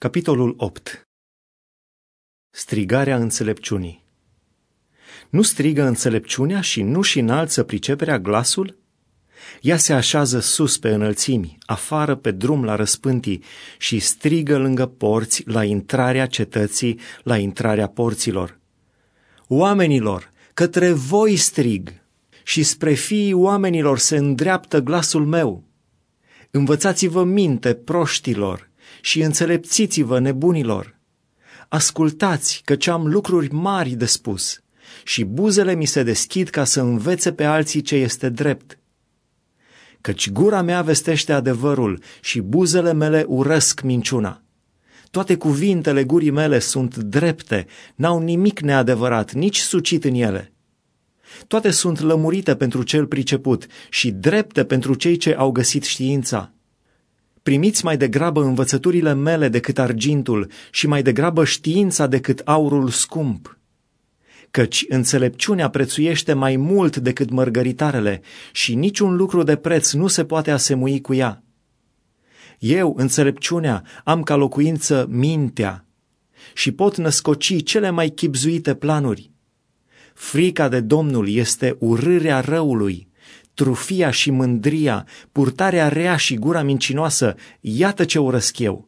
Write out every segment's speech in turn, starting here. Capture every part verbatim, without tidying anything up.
Capitolul opt. Strigarea înțelepciunii. Nu strigă înțelepciunea și nu-și înalță priceperea glasul? Ea se așează sus pe înălțimi, afară pe drum la răspântii și strigă lângă porți la intrarea cetății, la intrarea porților. Oamenilor, către voi strig și spre fiii oamenilor se îndreaptă glasul meu. Învățați-vă minte, proștilor, și înțelepțiți-vă, nebunilor. Ascultați, căci am lucruri mari de spus și buzele mi se deschid ca să învețe pe alții ce este drept. Căci gura mea vestește adevărul și buzele mele urăsc minciuna. Toate cuvintele gurii mele sunt drepte, n-au nimic neadevărat, nici sucit în ele. Toate sunt lămurite pentru cel priceput și drepte pentru cei ce au găsit știința. Primiți mai degrabă învățăturile mele decât argintul și mai degrabă știința decât aurul scump. Căci înțelepciunea prețuiește mai mult decât mărgăritarele și niciun lucru de preț nu se poate asemui cu ea. Eu, înțelepciunea, am ca locuință mintea și pot născoci cele mai chibzuite planuri. Frica de Domnul este urârea răului, trufia și mândria, purtarea rea și gura mincinoasă, iată ce urăsc eu.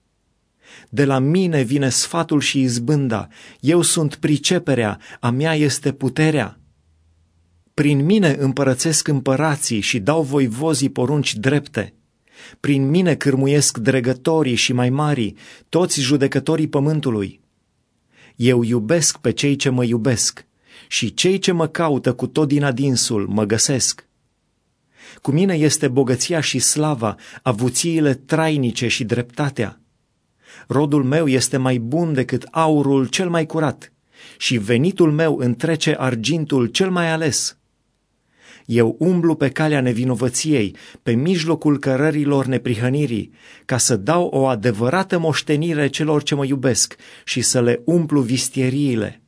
De la mine vine sfatul și izbânda, eu sunt priceperea, a mea este puterea. Prin mine împărățesc împărații și dau voivozii porunci drepte. Prin mine cârmuiesc dregătorii și mai mari, toți judecătorii pământului. Eu iubesc pe cei ce mă iubesc și cei ce mă caută cu tot din adinsul mă găsesc. Cu mine este bogăția și slava, avuțiile trainice și dreptatea. Rodul meu este mai bun decât aurul cel mai curat și venitul meu întrece argintul cel mai ales. Eu umblu pe calea nevinovăției, pe mijlocul cărărilor neprihănirii, ca să dau o adevărată moștenire celor ce mă iubesc și să le umplu vistieriile.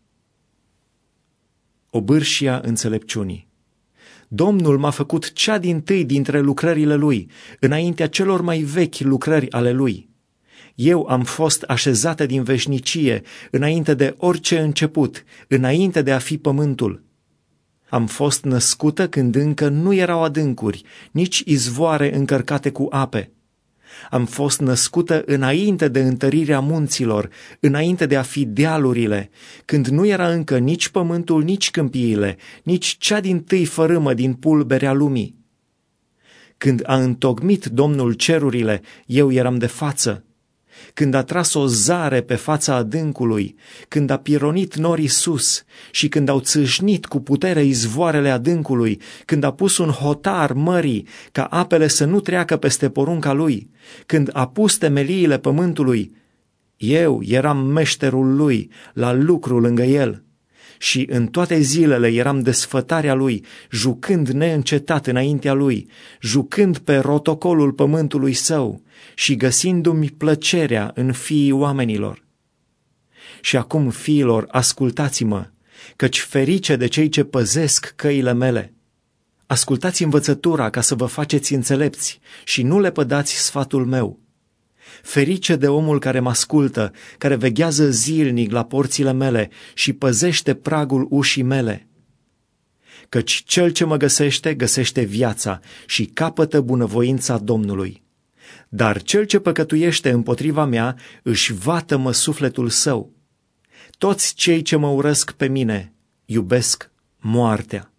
Obârșia înțelepciunii. Domnul m-a făcut cea dintâi dintre lucrările lui, înaintea celor mai vechi lucrări ale lui. Eu am fost așezată din veșnicie, înainte de orice început, înainte de a fi pământul. Am fost născută când încă nu erau adâncuri, nici izvoare încărcate cu ape. Am fost născută înainte de întărirea munților, înainte de a fi dealurile, când nu era încă nici pământul, nici câmpiile, nici cea dintâi fărâmă din pulberea lumii. Când a întocmit Domnul cerurile, eu eram de față. Când a tras o zare pe fața adâncului, când a pironit norii sus și când au țâșnit cu putere izvoarele adâncului, când a pus un hotar mării ca apele să nu treacă peste porunca lui, când a pus temeliile pământului, eu eram meșterul lui, la lucru lângă el. Și în toate zilele eram desfătarea lui, jucând neîncetat înaintea lui, jucând pe rotocolul pământului său și găsindu-mi plăcerea în fiii oamenilor. Și acum, fiilor, ascultați-mă, căci ferice de cei ce păzesc căile mele. Ascultați învățătura ca să vă faceți înțelepți și nu le pădați sfatul meu. Ferice de omul care mă ascultă, care veghează zilnic la porțile mele și păzește pragul ușii mele. Căci cel ce mă găsește, găsește viața și capătă bunăvoința Domnului. Dar cel ce păcătuiește împotriva mea își vată-mă sufletul său. Toți cei ce mă urăsc pe mine iubesc moartea.